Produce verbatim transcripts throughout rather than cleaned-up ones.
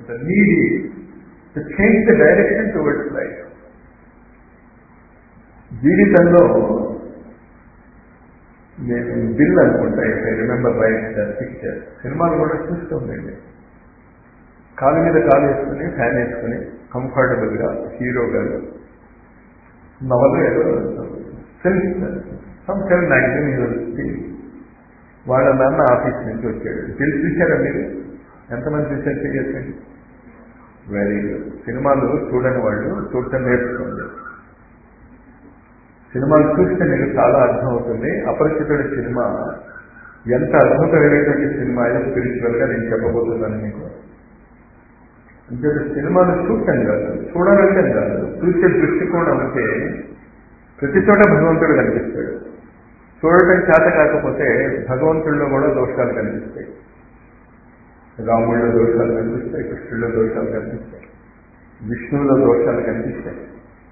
The need is to change the direction towards life. జీవితంలో నేను bill అనుకుంటా, if I remember right that picture, సినిమాలు కూడా చూస్తుందండి. కాలు మీద కాలు వేసుకుని ఫ్యాన్ వేసుకుని కంఫర్టబుల్గా హీరో గారు నవలు ఏదో film some film magazine university వాళ్ళ నాన్న ఆఫీస్ నుంచి వచ్చాడు. బిల్ చూశారా మీరు? ఎంతమంది చూశారు చేయొచ్చండి? Very good. సినిమాలు చూడని వాళ్ళు చూడటం నేర్చుకోండి. సినిమాలు చూస్తే మీకు చాలా అర్థం అవుతుంది. అపరిచితుడి సినిమా ఎంత అద్భుతమైనటువంటి సినిమా అయితే స్పిరిచువల్గా నేను చెప్పబోతున్నాను మీకు. అంటే సినిమాలు చూడటం కాదు, చూడాలంటే కాదు, చూసే దృష్టికోణం అంటే ప్రతి చోట భగవంతుడు కనిపిస్తాడు. చూడటం చేత కాకపోతే భగవంతుడిలో కూడా దోషాలు కనిపిస్తాయి. రాముడిలో దోషాలు కనిపిస్తాయి, కృష్ణుడిలో దోషాలు కనిపిస్తాయి, విష్ణువులో దోషాలు కనిపిస్తాయి.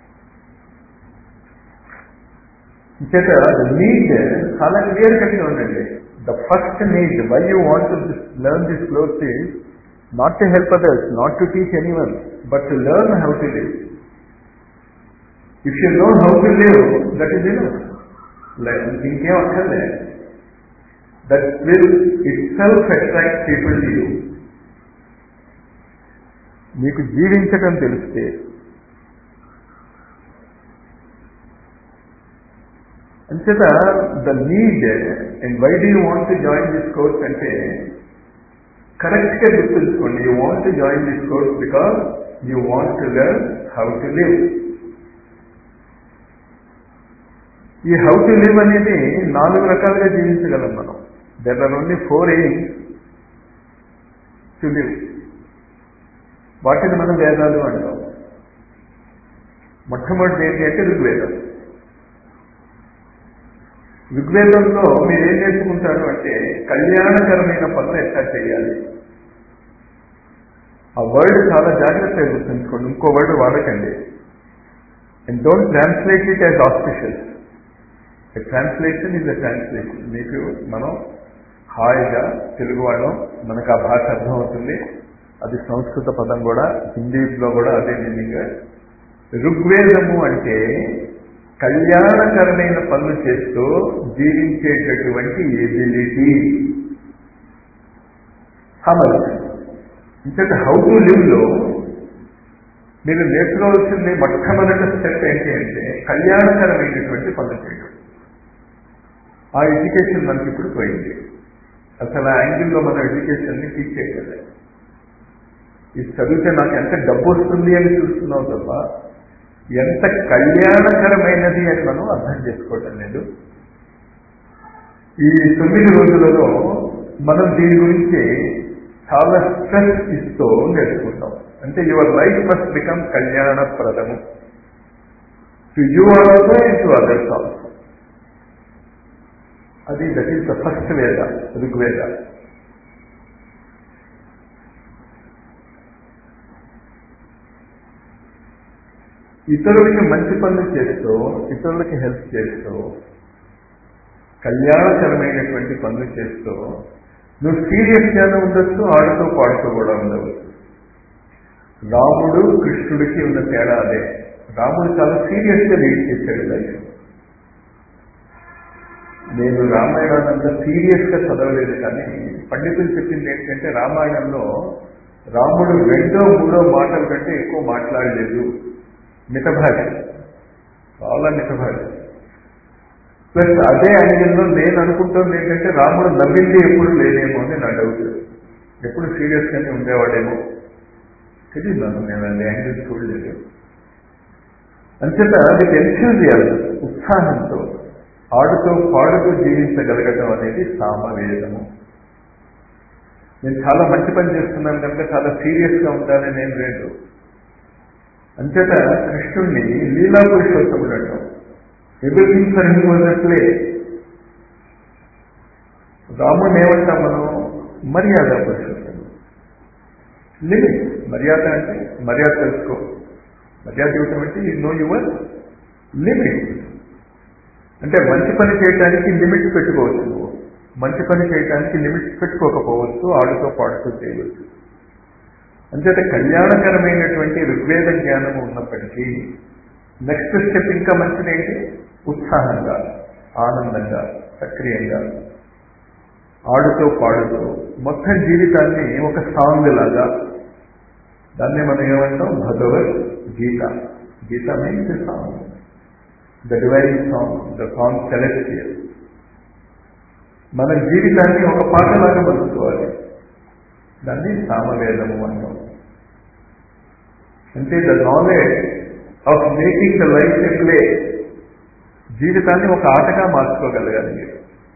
చేత నీడ్ చాలా క్లియర్ కట్గా ఉండండి. The first need why you want to learn this cloth is not to help others, not to teach anyone, but to learn how to live. If you know how to live, that is enough. ఇంకేం అక్కర్లే. That will itself attract people to you. మీకు జీవించటం తెలిస్తే, అంచేత the need and why do you want to join this course అంటే కరెక్ట్గా గుర్తుంచుకోండి. You want to join this course because you want to learn how to live. ఈ how to live అనేది నాలుగు రకాలుగా జీవించగలం మనం. There are only four aims to live. వాటిని మనం వేదాలు అంటాం. మొట్టమొదటి ఏంటి అంటే ఋగ్వేదం. ఋగ్వేదంలో మీరు ఏం నేర్చుకుంటారు అంటే కళ్యాణకరమైన పనులు ఎట్లా చేయాలి. ఆ వర్డ్ చాలా జాగ్రత్తగా గుర్తుంచుకోండి. ఇంకో వర్డ్ వాడకండి. And don't translate it as auspicious. Translation is a translation. మీకు మనం హాయిగా తెలుగు వాళ్ళం, మనకు ఆ భాష అర్థం అవుతుంది. అది సంస్కృత పదం కూడా, హిందీలో కూడా అదే మీనింగ్. ఋగ్వేదము అంటే కళ్యాణకరమైన పనులు చేస్తూ జీవించేటటువంటి ఎబిలిటీ, సామర్థ్యం. ఇంతటి హౌ టు లివ్ లో మీరు నేర్చుకోవాల్సింది మొట్టమొదటి స్టెప్ ఏంటి అంటే కళ్యాణకరమైనటువంటి పనులు చేయడం. ఆ ఎడ్యుకేషన్ మనకి ఇప్పుడు పోయింది. అసలు ఆ యాంగిల్లో మనం ఎడ్యుకేషన్ని టీచ్ చేయగలం. ఇది చదివితే నాకు ఎంత డబ్బు వస్తుంది అని చూస్తున్నావు తప్ప ఎంత కళ్యాణకరమైనది అని మనం అర్థం చేసుకోవటం లేదు. ఈ తొమ్మిది రోజులలో మనం దీని గురించి చాలా స్ట్రెస్ ఇస్తూ నేర్చుకుంటాం. అంటే యువర్ లైఫ్ మస్ట్ బికమ్ కళ్యాణప్రదము to you also and to others also. అది that is the first Veda, Rigveda. ఇతరులకి మంచి పనులు చేస్తూ, ఇతరులకి హెల్ప్ చేస్తూ, కళ్యాణకరమైనటువంటి పనులు చేస్తూ నువ్వు సీరియస్గానే ఉండొచ్చు, ఆడుతూ పాడుతూ కూడా ఉండవచ్చు. రాముడు కృష్ణుడికి ఉన్న తేడా అదే. రాముడు చాలా సీరియస్గా లీడ్ చేశాడు లైఫ్. నేను రామాయణాన్ని సీరియస్గా చదవలేదు, కానీ పండితులు చెప్పింది ఏంటంటే రామాయణంలో రాముడు రెండో మూడో మాటల కంటే ఎక్కువ మాట్లాడలేదు. మితభాష, చాలా మితభాష. ప్లస్ అదే యాంగిల్లో నేను అనుకుంటుంది ఏంటంటే రాముడు నవ్వింది ఎప్పుడు లేదేమో అని నా డౌట్. ఎప్పుడు సీరియస్గానే ఉండేవాడేమో తెలియదు నాకు. నేను అది యాంగిల్ చూడలేదు. అంచేత అది ఎంథూజియాజం, ఉత్సాహంతో ఆడుతూ పాడుతూ జీవించగలగటం అనేది సామవేదము. నేను చాలా మంచి పని చేస్తున్నాను కనుక చాలా సీరియస్గా ఉండాలని నేను లేదు. అంచేత కృష్ణుణ్ణి లీలా పురుషోత్తముడు అంటాం. Everything for him was a play. రాముడిని ఏమంటాం మనం? మర్యాద పురుషోత్తముడు. లిమిట్. మర్యాద అంటే మర్యాద తెలుసుకో. మర్యాద ఇవ్వటం అంటే యు నో యువర్ లిమిట్. అంటే మంచి పని చేయడానికి లిమిట్స్ పెట్టుకోవచ్చు నువ్వు, మంచి పని చేయడానికి లిమిట్స్ పెట్టుకోకపోవచ్చు, ఆడుతూ పాడుతూ చేయవచ్చు. అంచేత కళ్యాణకరమైనటువంటి ఋగ్వేద జ్ఞానము ఉన్నప్పటికీ నెక్స్ట్ స్టెప్ ఇంకా మంచిదేంటి? ఉత్సాహంగా, ఆనందంగా, సక్రియంగా, ఆడుతూ పాడుతూ మొత్తం జీవితాన్ని ఒక సాంగ్ లాగా, దాన్ని మనం ఏమంటాం? Bhagavad Gita. Gita means the song, the divine song, the song celestial. మన జీవితాన్ని ఒక పాటలాగా మలుచుకోవాలి. దాన్ని సామవేదము అంటాం. అంటే the knowledge of making the life a play. జీవితాన్ని ఒక ఆటగా మార్చుకోగలగాలి మీరు.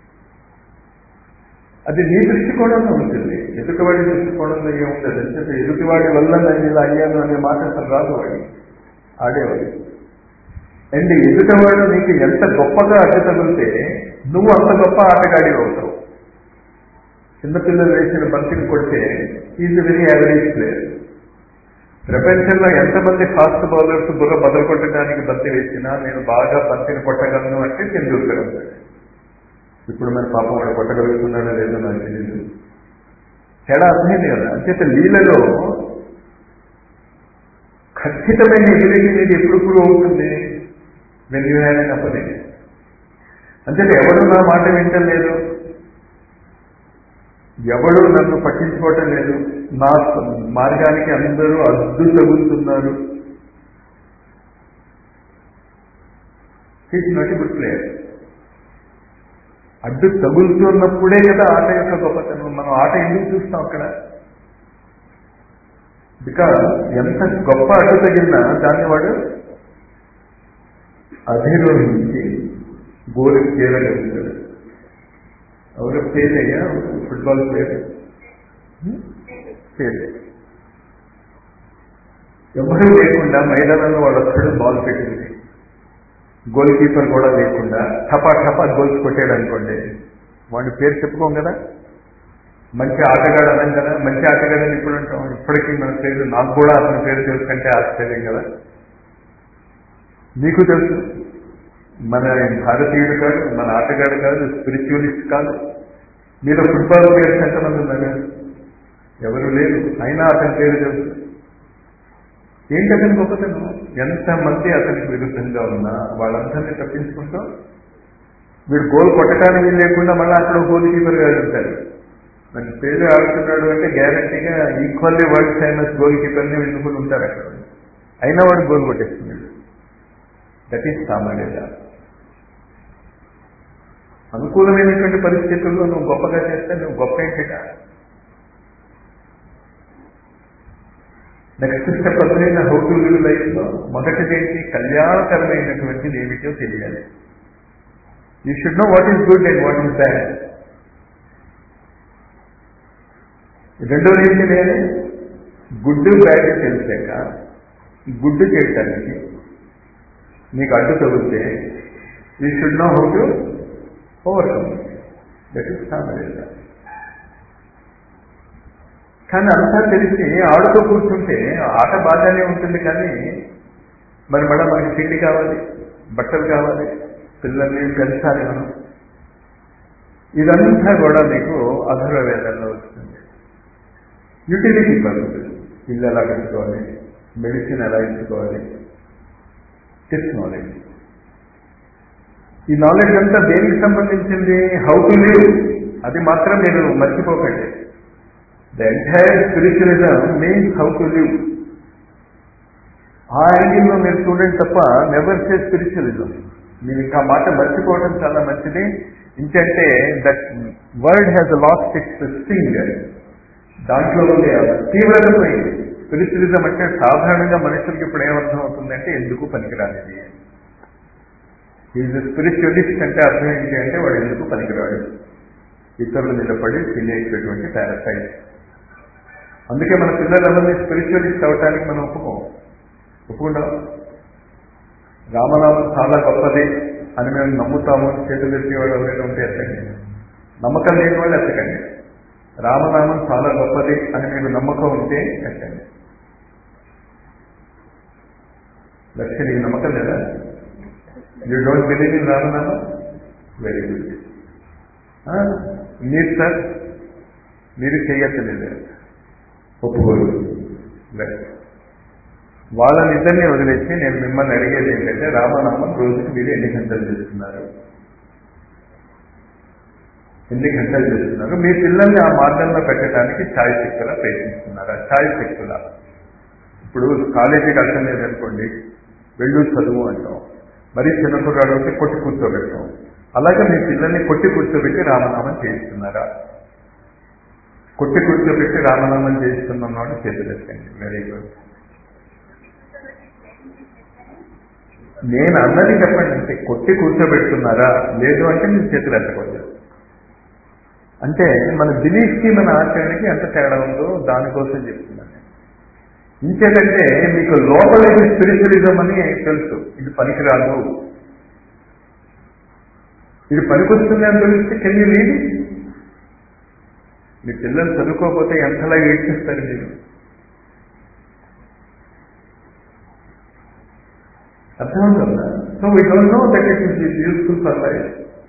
అది నీ దృష్టికోణంలో ఉంటుంది, ఎదుటివాడి దృష్టికోణంలో ఏముంటుంది అంటే ఎదుటివాడి వల్ల నేను ఇలా అయ్యాను అనే మాట అసలు రాదు వాడి ఆడేవాడు. అండ్ ఎదుటివాడు నీకు ఎంత గొప్పగా అడ్డు తగిలితే నువ్వు అంత గొప్ప ఆటగాడి అవుతావు. చిన్నపిల్లలు వేసిన బంతిని కొడితే ఈజ్ వెరీ యావరేజ్ ప్లేయర్. ప్రపంచంలో ఎంతమంది ఫాస్ట్ బౌలర్స్ బుర్ర బదులు కొట్టడానికి బంతి వేసినా నేను బాగా బంతిని కొట్టగలను అంటే తెందూల్కర్ అవుతాడు. ఇప్పుడు మరి పాపం వాడు కొట్టగలుగుతున్నాడో లేదో నాకు తెలియదు. తేడా అర్థమైంది కదా. అంచేత లీలలో ఖచ్చితమైన ఎబిలిటీ అనేది ఎప్పుడు ప్రూవ్ అవుతుంది? When you have an opponent. అంచేత ఎవడు నా మాట వింటలేదు, ఎవడు నన్ను పట్టించుకోవటం లేదు, నా మార్గానికి అందరూ అడ్డు తగులుతున్నారు, he's not a good player. అడ్డు తగులుతున్నప్పుడే కదా ఆట యొక్క గొప్పతనం. మనం ఆట ఎందుకు చూస్తాం అక్కడ? బికాజ్ ఎంత గొప్ప అడ్డు తగిలినా దాన్ని వాడు అధిరోహించి గోలు చేరగలుగుతాడు. ఎవరు ఫెయిల్ అయ్యా? ఫుట్బాల్ ప్లేయర్ ఫెయిల్ అయ్యా. ఎవరూ లేకుండా మైదానంలో వాడు వస్తాడు, బాల్ పెట్టింది, గోల్ కీపర్ కూడా లేకుండా టపా టపా గోల్స్ కొట్టాడు అనుకోండి, వాడి పేరు చెప్పుకోం కదా, మంచి ఆటగాడు అనం కదా. మంచి ఆటగాడని ఇప్పుడు అంటాం. ఇప్పటికీ మన పేరు, నాకు కూడా అతని పేరు తెలుసుకంటే ఆశ్చర్యం కదా. నీకు తెలుసు, మన భారతీయుడు కాదు, మన ఆటగాడు కాదు, స్పిరిచువలిస్ట్ కాదు. మీరు ఫుట్బాల్ ప్లేయర్స్ ఎంతమంది ఉన్నారు? ఎవరు లేరు. అయినా అతని పేరు తెలుసు. ఏంటి అతని గొప్పతనం? ఎంతమంది అతనికి విరుద్ధంగా ఉన్నా వాళ్ళందరినీ తప్పించుకుంటాం. వీడు గోల్ కొట్టడానికి లేకుండా మళ్ళీ అక్కడ గోల్ కీపర్ గారు ఉంటారు. మరి పేరు ఆడుతున్నాడు అంటే గ్యారంటీగా ఈక్వల్లీ వరల్డ్ ఫేమస్ గోల్ కీపర్ని ఎన్నుకుని ఉంటారు అక్కడ. అయినా వాడు గోల్ కొట్టేస్తున్నాడు. దట్ ఈస్ సామాన్యత. అనుకూలమైనటువంటి పరిస్థితుల్లో నువ్వు గొప్పగా చేస్తే నువ్వు గొప్ప ఏంటిగా. నెక్స్ట్ స్టెప్ అసలైన హౌ టు లివ్ లైఫ్లో మొదటిదేంటి? కళ్యాణకరమైనటువంటిది ఏమిటో తెలియాలి. You should know what is good and what is bad. రెండోది ఏంటి? నేను గుడ్ బ్యాడ్ తెలిసాక గుడ్ చేయటానికి నీకు అడ్డు తగిలితే you should know how to overcome. That is Samaveda. కానీ అంతా తెలిసి ఆడుతూ కూర్చుంటే ఆట బాగానే ఉంటుంది, కానీ మరి మళ్ళీ మనకి తిండి కావాలి, బట్టలు కావాలి, పిల్లల్ని పెంచాలి మనం. ఇదంతా కూడా మీకు అధర్వవేదంలో వస్తుంది. యూటిలిటీ పర్పస్, ఇల్లు ఎలా కట్టుకోవాలి, మెడిసిన్ ఎలా ఇచ్చుకోవాలి, టిప్స్ నాలెడ్జ్. ఈ నాలెడ్జ్ అంతా దేనికి సంబంధించింది? How to live. అది మాత్రం మీరు మర్చిపోకండి. The entire spiritualism means how to live. ఆ యాంగిల్లో మీరు చూడండి తప్ప నెవర్ సే స్పిరిచువలిజం. మీరు ఇంకా మాట మర్చిపోవడం చాలా మంచిది. ఇంకంటే that word has lost its sting. దాంట్లో ఉండే తీవ్రత పోయింది. స్పిరిచువలిజం అంటే సాధారణంగా మనుషులకి ఇప్పుడు ఏమర్థం అవుతుందంటే ఎందుకు పనికిరానిది. ఈజ్ స్పిరిచువలిస్ట్ అంటే అర్థం ఏంటి అంటే వాడు ఎందుకు పనికిరాడు, ఇతరుల మీద పడి తెలియచేటువంటి పారాసైట్. అందుకే మన పిల్లలందరినీ స్పిరిచువలిస్ట్ అవటానికి మనం ఒప్పుకోం ఒప్పుకుంటాం రామనామం చాలా గొప్పది అని మేము నమ్ముతాము. చేతులు ఎత్తేవాడు ఎవరైనా ఉంటే ఎత్తకండి, నమ్మకం లేని వాళ్ళు ఎత్తకండి. రామనామం చాలా గొప్పది అని మీకు నమ్మకం ఉంటే ఎత్తండి. లక్ష్య నీకు నమ్మకం లేదా? యూ డోంట్ బిలీవ్ ఇన్ రామనామం? Very good. మీరు సార్ మీరు చేయట్లేదు, ఒప్పుకోరు. వాళ్ళనిద్దరినీ వదిలేసి నేను మిమ్మల్ని అడిగేది ఏంటంటే రామనామం రోజుకి మీరు ఎన్ని గంటలు చేస్తున్నారు, ఎన్ని గంటలు చేస్తున్నారు? మీ పిల్లల్ని ఆ మార్గంలో పెట్టడానికి ఛాయ్ శక్తులా ప్రయత్నిస్తున్నారా? ఛాయ్ శక్తులా. ఇప్పుడు కాలేజీకి అర్థం లేదనుకోండి, వెళ్ళు చదువు అంటాం. మరీ చిన్న కుర్రాడు అయితే కొట్టి కూర్చోబెట్టాం. అలాగే మీ పిల్లల్ని కొట్టి కూర్చోబెట్టి రామనామం చేయిస్తున్నారా? కొట్టి కూర్చోబెట్టి రామనామం చేయిస్తున్నాడు చేతులెత్తండి. Very good. నేను అన్నది చెప్పండి. అంటే కొట్టి కూర్చోబెడుతున్నారా? లేదు అంటే మీరు చేతులు ఎత్తకూడదు. అంటే మన బిలీఫ్కి మన ఆచరణకి ఎంత తేడా ఉందో దానికోసం చెప్తున్నాను. ఇంకేంటంటే మీకు లోపల ఇది స్పిరిచువలిజం అని తెలుసు, ఇది పనికిరాదు, ఇది పనికొస్తుంది అని తెలిస్తే కెన్ యూ రీడ్? మీ పిల్లలు చదువుకోకపోతే ఎంతలా ఏడ్చేస్తారు మీరు? అర్థమవుతుందా? So we don't know that it is useful for life.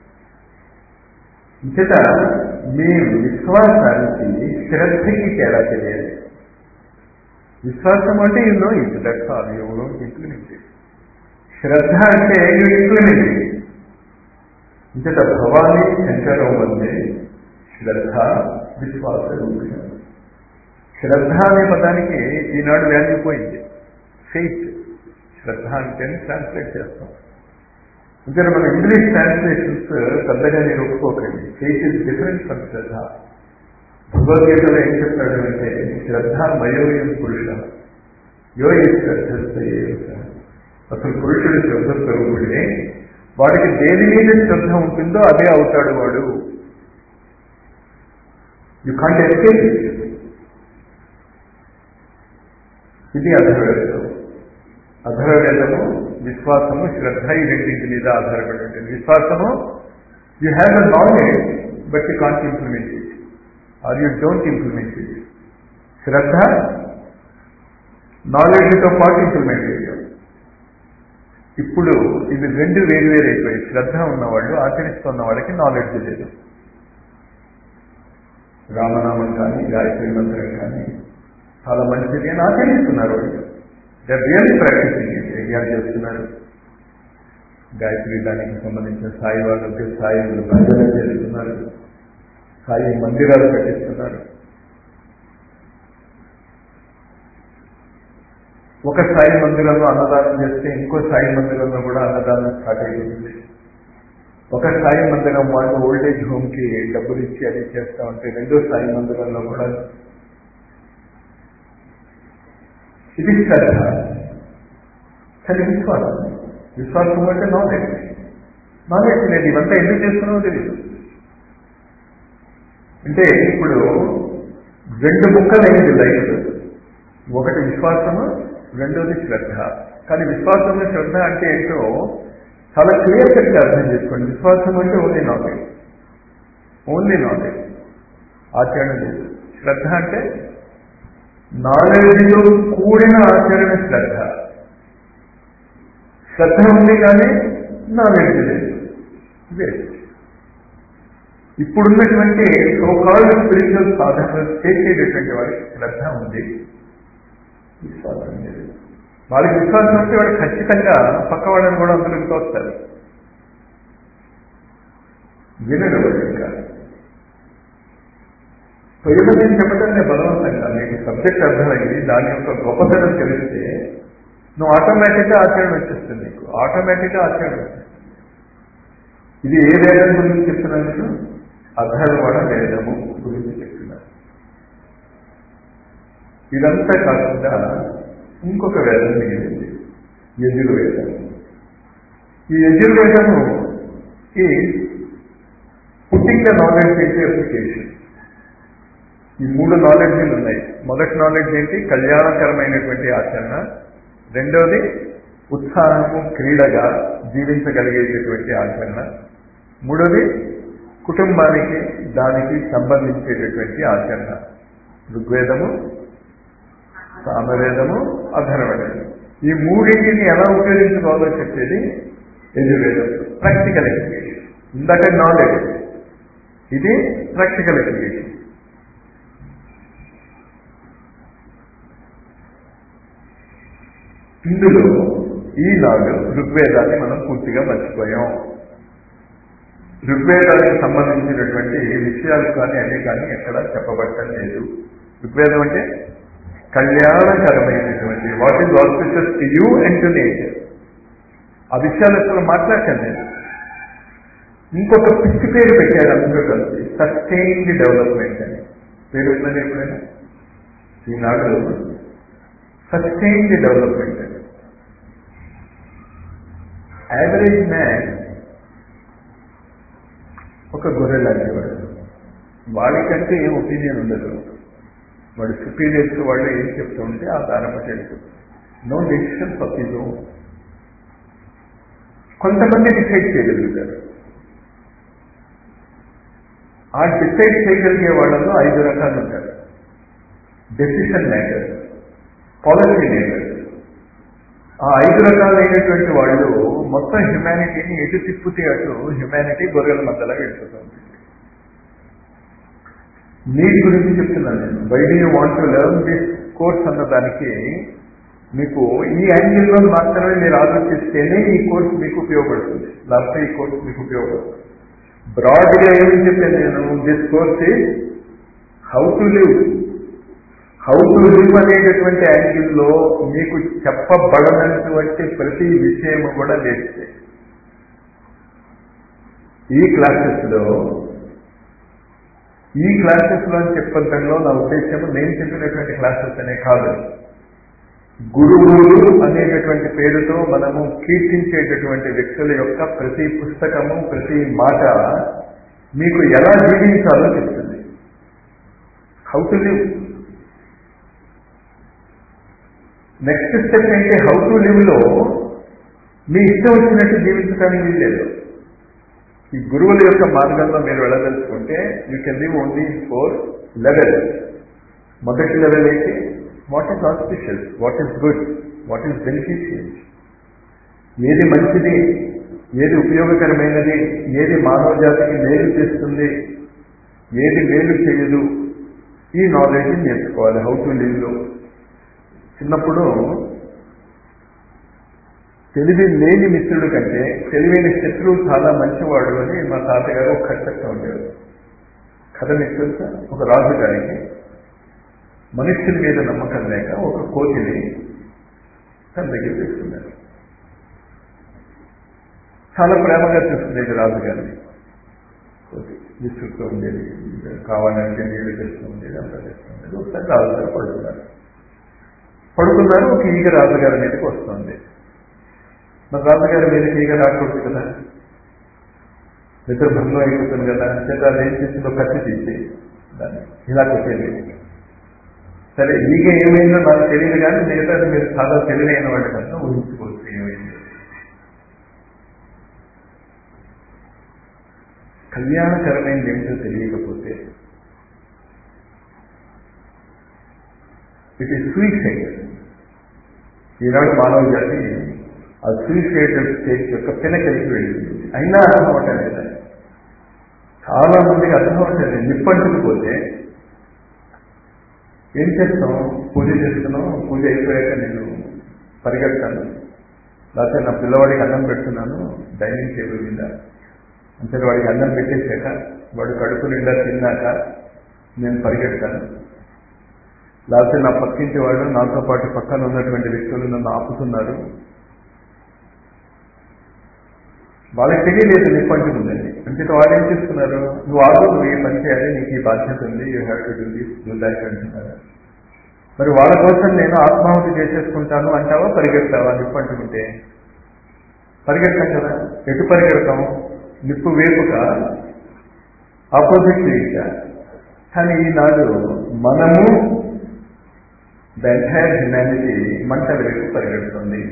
ఇంచేత మీ విశ్వాసానికి శ్రద్ధకి తేడా తెలియాలి. విశ్వాసం అంటే you know it, that's all. You don't implement it. శ్రద్ధ అంటే యూ ఇంప్లిమెంట్ ఇట్. ఇంచేత భవానీ శంకరం వందే శ్రద్ధ విశ్వాస రూపం. శ్రద్ధ అనే పదానికి ఈనాడు వాల్యూ పోయింది. ఫెయిత్, శ్రద్ధ అంటే ట్రాన్స్లేట్ చేస్తాం. అంటే మన ఇంగ్లీష్ ట్రాన్స్లేషన్స్ పెద్దగా నేను ఒప్పుకోకండి. Faith is different from shraddha. భగవద్గీతలో ఏం చెప్తాడు అంటే శ్రద్ధ మయోయం పురుష యోయ శ్రద్ధ. అసలు పురుషుడు శ్రద్ధ స్వరూపుడే. వాడికి దేని మీద శ్రద్ధ ఉంటుందో అదే అవుతాడు వాడు. You can't escape it. ఇది అధర్వేదం. అధర్వేదము విశ్వాసము శ్రద్ధ ఈ రెండింటి మీద ఆధారపడి ఉంటుంది. విశ్వాసము you have a knowledge but you can't implement it or you don't implement it. శ్రద్ధ నాలెడ్జ్తో పాటు ఇంప్లిమెంట్ చేయడం. ఇప్పుడు ఇది రెండు వేరు వేరు అయిపోయి శ్రద్ధ ఉన్నవాళ్ళు ఆచరిస్తున్న వాళ్ళకి నాలెడ్జ్ లేదు. రామనామం కానీ గాయత్రి మంత్రం కానీ చాలా మంచిది అని ఆచరిస్తున్నారు వాళ్ళు. They are really practising it. యజ్ఞాలు చేస్తున్నారు. గాయత్రి దానికి సంబంధించిన సాయి వాళ్ళకి సాయి భజన చేస్తున్నారు, సాయి మందిరాలు కట్టిస్తున్నారు. ఒక సాయి మందిరంలో అన్నదానం చేస్తే ఇంకో సాయి మందిరంలో కూడా అన్నదానం స్టార్ట్ అయిపోతుంది. ఒక సాయి మందిరం వాళ్ళు ఓల్డేజ్ హోమ్కి డబ్బులు ఇచ్చి అది చేస్తా ఉంటే రెండో సాయి మందిరంలో కూడా ఇది శ్రద్ధ. కానీ విశ్వాసం, విశ్వాసం అంటే నాలెడ్జ్. నాలెడ్జ్ లేదు. ఇవంతా ఎందుకు చేస్తున్నావో తెలియదు. అంటే ఇప్పుడు రెండు ముక్కలు అయింది లైఫ్. ఒకటి విశ్వాసము, రెండోది శ్రద్ధ. కానీ విశ్వాసము శ్రద్ధ అంటే ఏంటో చాలా క్లియర్ కట్గా అర్థం చేసుకోండి. విశ్వాసం అంటే ఓన్లీ నాలెడ్జ్, ఓన్లీ నాలెడ్జ్, ఆచరణ లేదు. శ్రద్ధ అంటే నాలెడ్జ్తో కూడిన ఆచరణ శ్రద్ధ. శ్రద్ధ ఉంది కానీ నాలెడ్జ్ లేదు, వేస్ట్. ఇప్పుడున్నటువంటి సోకాల్డ్ స్పిరిచువల్ సాధనలు చేసేటటువంటి వాడికి శ్రద్ధ ఉంది, విశ్వాసం లేదు. వాళ్ళకి విశ్వాసం అంటే వాడు ఖచ్చితంగా పక్క వాళ్ళని కూడా అందులోకి తోస్తారు. వినడు ఇంకా ప్రయోజనం చెప్పటంలో బలవంతంగా మీకు సబ్జెక్ట్ అర్థమైంది, దాని యొక్క గొప్పతనం తెలిస్తే నువ్వు ఆటోమేటిక్గా ఆచరణ వచ్చేస్తుంది. నీకు ఆటోమేటిక్గా ఆచరణ వచ్చేస్తుంది. ఇది ఏ వేదం గురించి చెప్తున్నాను? నేను అధర్వణ వేదము గురించి చెప్తున్నాను. ఇదంతా కాకుండా ఇంకొక వేదం మిగిలింది, యజుర్వేదం. ఈ యజుర్వేదము ఈ putting the knowledge into application. ఈ మూడు నాలెడ్జ్లు ఉన్నాయి. మొదటి నాలెడ్జ్ ఏంటి? కళ్యాణకరమైనటువంటి ఆచరణ. రెండవది ఉత్సాహము, క్రీడగా జీవించగలిగేటటువంటి ఆచరణ. మూడవది కుటుంబానికి దానికి సంబంధించేటటువంటి ఆచరణ. ఋగ్వేదము, సామవేదము, అధర్వవేదము. ఈ మూడింటిని ఎలా ఉపయోగించుకోవాలో చెప్పేది యజుర్వేదం. Practical education. ఇందాక నాలెడ్జ్, ఇది ప్రాక్టికల్ ఎడ్యుకేషన్. ఇందులో ఈనాడు ఋగ్వేదాన్ని మనం పూర్తిగా మర్చిపోయాం. ఋగ్వేదానికి సంబంధించినటువంటి విషయాలు కానీ అన్ని కానీ ఎక్కడ చెప్పబట్టం లేదు. ఋగ్వేదం అంటే కళ్యాణకరమైనటువంటి what is auspicious to you and to nature. ఆ విషయాలు అసలు మాట్లాడటం లేదు. ఇంకొక పిచ్చి పేరు పెట్టారు అందరూ కలిసి, సస్టైన్డ్ డెవలప్మెంట్ అని. పేరు ఉందని ఎప్పుడైనా ఈనాడు సస్టైన్డ్ డెవలప్మెంట్ అని. యావరేజ్ మ్యాన్ ఒక గొర్రె లాంటి వాడు, వాడికంటే ఏం ఒపీనియన్ ఉండదు. వాడు సుపీరియర్స్ వాళ్ళు ఏం చెప్తూ ఉంటే ఆ దానపట్టేది. No decision of his own. కొంతమంది డిసైడ్ చేయగలుగుతారు. ఆ డిసైడ్ చేయగలిగే వాళ్ళలో ఐదు రకాలు ఉంటారు. Decision makers, policy makers. ఆ ఐదు రకాలైనటువంటి వాళ్ళు మొత్తం హ్యుమానిటీని ఎటు తిప్పుతే అటు హ్యుమానిటీ గొర్రెల మధ్యలో వెళ్ళిపోతుంది. నీటి గురించి చెప్తున్నాను నేను. Why do you want to learn this course అన్న దానికి మీకు ఈ యాంగిల్లో మాత్రమే మీరు ఆలోచిస్తేనే ఈ కోర్స్ మీకు ఉపయోగపడుతుంది. లేకపోతే ఈ కోర్స్ మీకు ఉపయోగపడుతుంది. బ్రాడ్గా ఏమని చెప్పాను నేను, this course is how to live. How to live అనేటటువంటి యాంగిల్లో మీకు చెప్పబడనటువంటి ప్రతి విషయం కూడా లేస్తే ఈ క్లాసెస్లో ఈ క్లాసెస్లో అని చెప్పడంలో నా ఉద్దేశం నేను చెప్పినటువంటి క్లాసెస్ అనే కాదు. గురువులు అనేటటువంటి పేరుతో మనము కీర్తించేటటువంటి వ్యక్తుల యొక్క ప్రతి పుస్తకము, ప్రతి మాట మీకు ఎలా జీవించాలో చెప్తుంది. How to live. Next step ఏంటి? హౌ టు లివ్లో మీ ఇష్టం వచ్చినట్టు జీవించడానికి వీల్లేదు. ఈ గురువుల యొక్క మార్గంలో మీరు వెళ్ళదలుచుకుంటే you can live only four levels. మొదటి లెవెల్ ఏంటి? What is auspicious, what is good, what is beneficial. ఏది మంచిది, ఏది ఉపయోగకరమైనది, ఏది మానవ జాతికి మేలు చేస్తుంది, ఏది మేలు చేయదు, ఈ నాలెడ్జ్ నేర్చుకోవాలి హౌ టు లివ్లో. చిన్నప్పుడు తెలివి లేని మిత్రుడు కంటే తెలివైన శత్రువు చాలా మంచివాడు అని మా తాతగారు ఒక కథ చెప్తా ఉండేవారు. కథ మీకు తెలుసా? ఒక రాజు గారికి మనుష్యుల మీద నమ్మకం లేక ఒక కోతిని తన దగ్గర తీసుకున్నారు. చాలా ప్రేమగా చూసుకునేది రాజుగారిని. కోతి విసురుతూ ఉండేది, కావాలంటే నీళ్లు తెస్తూ ఉండేది, అంతా తెస్తూ ఉండేది. ఒకసారి రాజుగారు పడుకున్నారు పడుకున్నారు ఒక ఈగ రాజుగారి మీదకి వస్తుంది. మరి రాజుగారి మీదకి ఈగ రాకూడదు కదా, నిద్ర భంగం అయిపోతుంది కదా. చేత అది ఏం చేసిందో కత్తి తీసి దాన్ని ఇలా కొట్టేది. సరే, ఈగ ఏమైందో నాకు తెలియదు కానీ మిగతా మీరు చాలా తెలివైన వాటి కన్నా ఊహించుకోవచ్చు ఏమైంది. కళ్యాణకరమైనది ఏమిటో తెలియకపోతే ఇట్ ఈస్ సూసైడ్. ఈనాడు మానవ జాతి ఆ సూసైడల్ స్టేట్ యొక్క పినకెలికి వెళ్ళింది. అయినా అర్థం అవటం లేదా? చాలా మందికి అర్థం అవట్లేదు. నిప్పంటుకుపోతే ఏం చేస్తాం? పూజ చేస్తున్నాం, పూజ అయిపోయాక నేను పరిగెడతాను, లేకపోతే నా పిల్లవాడికి అన్నం పెడుతున్నాను డైనింగ్ టేబుల్ మీద, అంటే వాడికి అన్నం పెట్టేశాక వాడు కడుపు నిండా తిన్నాక నేను పరిగెడతాను, లేకపోతే నా పక్కింటి వాడు నాతో పాటు పక్కన ఉన్నటువంటి వ్యక్తులు నన్ను ఆపుతున్నారు, వాళ్ళకి తెలియలేదు నిప్పంటుకుందని. అంటే వాళ్ళు ఏం చేస్తున్నారు? నువ్వు ఆగు, నువ్వు ఏ పని చేయాలి, నీకు ఈ బాధ్యత ఉంది, you have to do this do that అంటున్నారు. మరి వాళ్ళ కోసం నేను ఆత్మాహుతి చేసేసుకుంటాను అంటావా, పరిగెడతావా? నిప్పంటుకుంటే పరిగెడతాం కదా. ఎటు పరిగెడతాం? నిప్పు వేపుక, ఆపోజిట్ రీత్యా. కానీ ఈనాడు మనము ద ఎంటైర్ హ్యుమానిటీ మంటల వైపు పరిగెడుతుంది.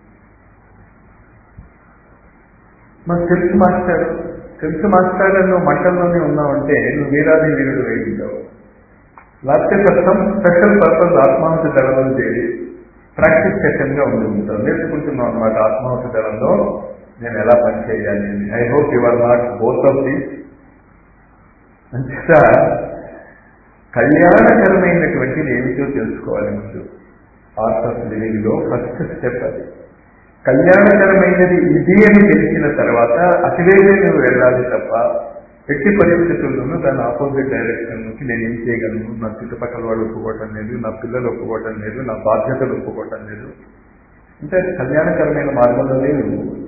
మన తెలుసు మాస్టర్ తెలుసు మాస్టర్ నువ్వు మంటల్లోనే ఉన్నావంటే నువ్వు వీరాది వీరుడు వేయి ఉంటావు. లేకపోతే ప్రస్తుతం స్పెషల్ పర్పస్ ఆత్మాహుతి దళంలో చేరి ప్రాక్టీస్ సెషన్గా ఉండి ఉంటావు, నేర్చుకుంటున్నావు అనమాట. ఆత్మాహుతి దళంలో నేను ఎలా పనిచేయాలి అని. I hope you are not both of these. అంచేత కళ్యాణకరమైనటువంటిది ఏమిటో తెలుసుకోవాలి ముందు. ఆర్ట్ ఆఫ్ లివింగ్ లో ఫస్ట్ స్టెప్ అది. కళ్యాణకరమైనది ఇది అని తెలిసిన తర్వాత అతివేదే నువ్వు వెళ్ళాలి తప్ప ఎట్టి పరిస్థితుల్లోనూ దాని ఆపోజిట్ డైరెక్షన్ నుంచి నేను ఏం చేయగలను, నా చుట్టుపక్కల వాళ్ళు ఒప్పుకోవటం లేదు, నా పిల్లలు ఒప్పుకోవటం లేదు, నా బాధ్యతలు ఒప్పుకోవటం లేదు అంటే కళ్యాణకరమైన మార్గంలో లేదు.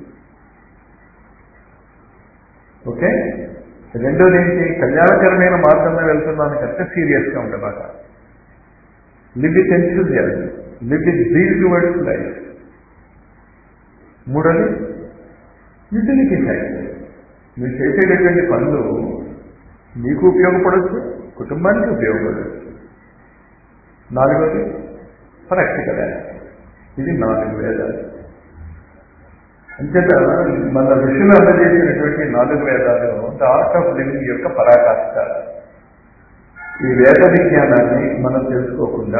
ఓకే, రెండోది ఏంటి, కళ్యాణకరమైన మార్గంలో వెళ్తున్నాను కంటే సీరియస్గా ఉండమాట. Live with enthusiasm, live with zeal towards life. మూడోది యూటిలిటీ ఫ్యాక్టర్. మీరు చేసేటటువంటి పనులు మీకు ఉపయోగపడవచ్చు, కుటుంబానికి ఉపయోగపడవచ్చు. నాలుగోది ప్రాక్టికల్ యాక్ట్. ఇది నాలుగు వేదాలు. అంచేత మన ఋషులు అందజేసినటువంటి నాలుగు వేదాలు ద ఆర్ట్ ఆఫ్ లివింగ్ యొక్క పరాకాష్ట. ఈ వేద విజ్ఞానాన్ని మనం తెలుసుకోకుండా,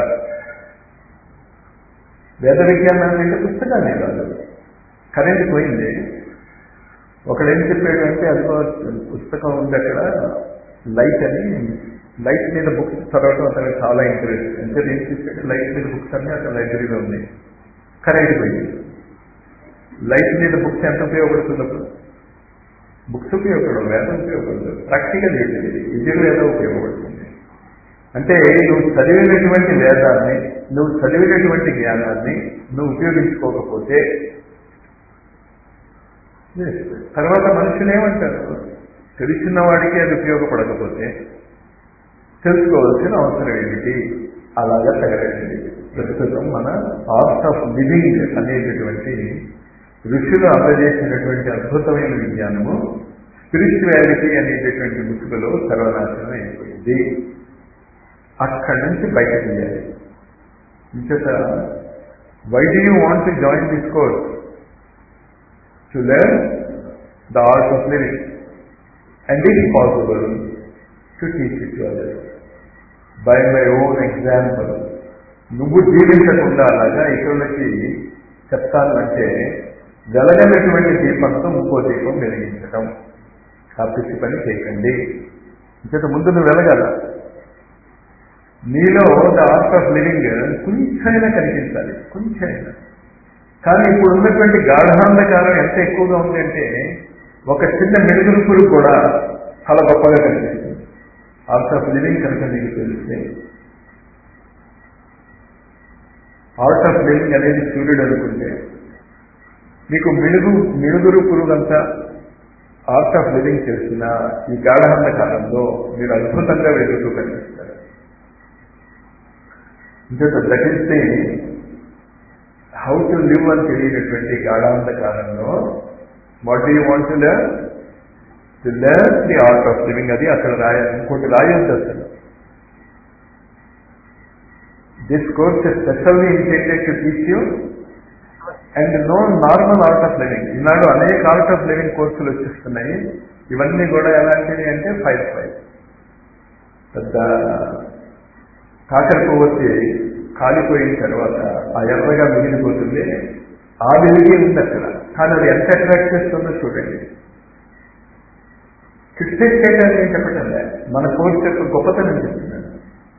వేద విజ్ఞానాన్ని అంటే పుస్తకాలే కాదు. కరెంట్ పోయింది, ఒకడు ఏం చెప్పాడు అంటే అదిగో పుస్తకం ఉంది అక్కడ లైట్ అని, లైట్ మీద బుక్స్ చదవటం అతనికి చాలా ఇంట్రెస్ట్. అంటే ఏం చెప్పాడు, లైట్ మీద బుక్స్ అన్నీ అక్కడ లైబ్రరీలో ఉంది. కరెంట్ పోయింది. లైట్ మీద బుక్స్ ఎంత ఉపయోగపడుతున్నప్పుడు? బుక్స్ ఉపయోగపడవు, వేదం ఉపయోగపడుతుంది. ప్రాక్టికల్ యూటిలిటీ, ఇది వేదం ఉపయోగపడుతుంది. అంటే నువ్వు చదివినటువంటి వేదాన్ని, నువ్వు చదివినటువంటి జ్ఞానాన్ని నువ్వు ఉపయోగించుకోకపోతే తర్వాత మనుషులు ఏమంటారు, తెలిసిన వాడికి అది ఉపయోగపడకపోతే తెలుసుకోవాల్సిన అవసరం ఏమిటి? అలాగా తగలండి. ప్రస్తుతం మన ఆర్ట్ ఆఫ్ లివింగ్ అనేటటువంటి ఋషులు అందజేసినటువంటి అద్భుతమైన విజ్ఞానము స్పిరిచువాలిటీ అనేటటువంటి ముసుగులో సర్వనాశనం అయిపోయింది. అక్కడి నుంచి బయటకు తీయాలి. ఇంచేత why do you want to join this course? To learn the art of living and it possible to teach it to others by my own example. నువ్వు జీవించకుండా అలాగా ఇతరులకి చెప్తాను అంటే వెలగనటువంటి దీపంతో ఇంకో దీపం వెలిగించటం. ఆ పిచ్చి పని చేయకండి. ఇంత ముందు నువ్వు వెలగాల. నీలో ద ఆర్ట్ ఆఫ్ లివింగ్ కొంచెమైనా కనిపించాలి, కొంచెమైనా. కానీ ఇప్పుడు ఉన్నటువంటి గాఢాంధకారం ఎంత ఎక్కువగా ఉందంటే ఒక చిన్న మెరుగురు పురుగు కూడా చాలా గొప్పగా కనిపిస్తుంది. ఆర్ట్ ఆఫ్ లివింగ్ కనుక నీకు తెలిస్తే, ఆర్ట్ ఆఫ్ లివింగ్ అనేది సూర్యుడు అనుకుంటే మీకు మెరుగు మెరుగురు పురుగంతా ఆర్ట్ ఆఫ్ లివింగ్ తెలిసిన ఈ గాఢాంధకారంలో మీరు అద్భుతంగా వెలుగుతూ కనిపిస్తారు. ఇంకా that is the how to live అని తెలియనటువంటి గాఢాంధకారంలో what do you want to learn? To learn the art of living. అది అక్కడ రాయ ఇంకోటి రాయొద్దు అసలు. This course is specially intended to teach you and no normal art of living. ఈనాడు అనేక ఆర్ట్ ఆఫ్ లివింగ్ కోర్సులు వచ్చేస్తున్నాయి. ఇవన్నీ కూడా ఎలాంటివి అంటే ఫైవ్ ఫైవ్ పెద్ద కాకర పువ్వొచ్చి కాలిపోయిన తర్వాత ఆ ఎర్రగా మిగిలిపోతుంది. ఆ వెలిగే ఉంది అక్కడ. కానీ అది ఎంత అట్రాక్ట్ చేస్తుందో చూడండి. క్రిస్టల్ చేయడానికి ఏం చెప్పటం లేదు, మన కోర్సు యొక్క గొప్పతనం చెప్తున్నాను.